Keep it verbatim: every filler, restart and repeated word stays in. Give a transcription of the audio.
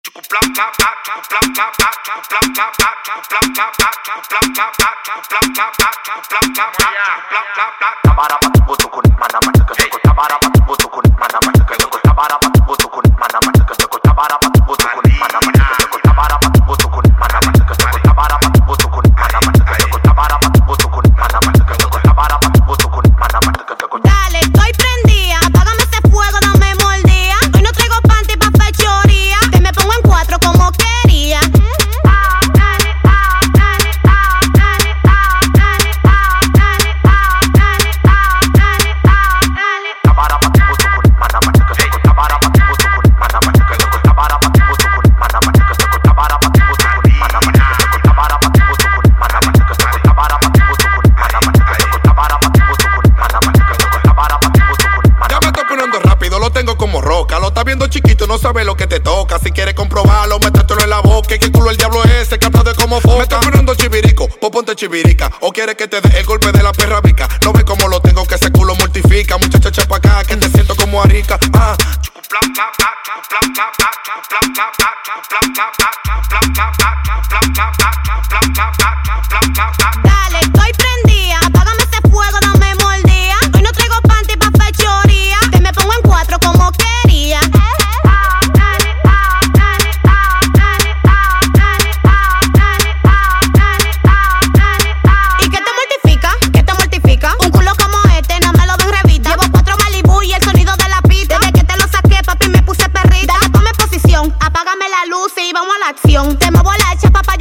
No sabe lo que te toca, si quieres comprobarlo, métetelo en la boca. ¿Qué culo el diablo es ese que habla de cómo foca? Me está poniendo chivirico, pues ponte chivirica. O quieres que te dé el golpe de la perra vica. No ves cómo lo tengo, que ese culo mortifica. Muchacha, echa pa' acá, que te siento como arica. Ah. Dale, estoy prendida, apágame ese fuego, dame mordida. Hoy no traigo panty pa' fechoría, que me pongo en cuatro como quería. ¿Y qué te mortifica? ¿Qué te mortifica? Un culo como este, nada más lo veo en revista. Llevo cuatro Malibu y el sonido de la pista. Desde que te lo saqué, papi, me puse perrita. Dale, tome posición, apágame la luz y vamos a la acción. Te muevo la hecha, papá.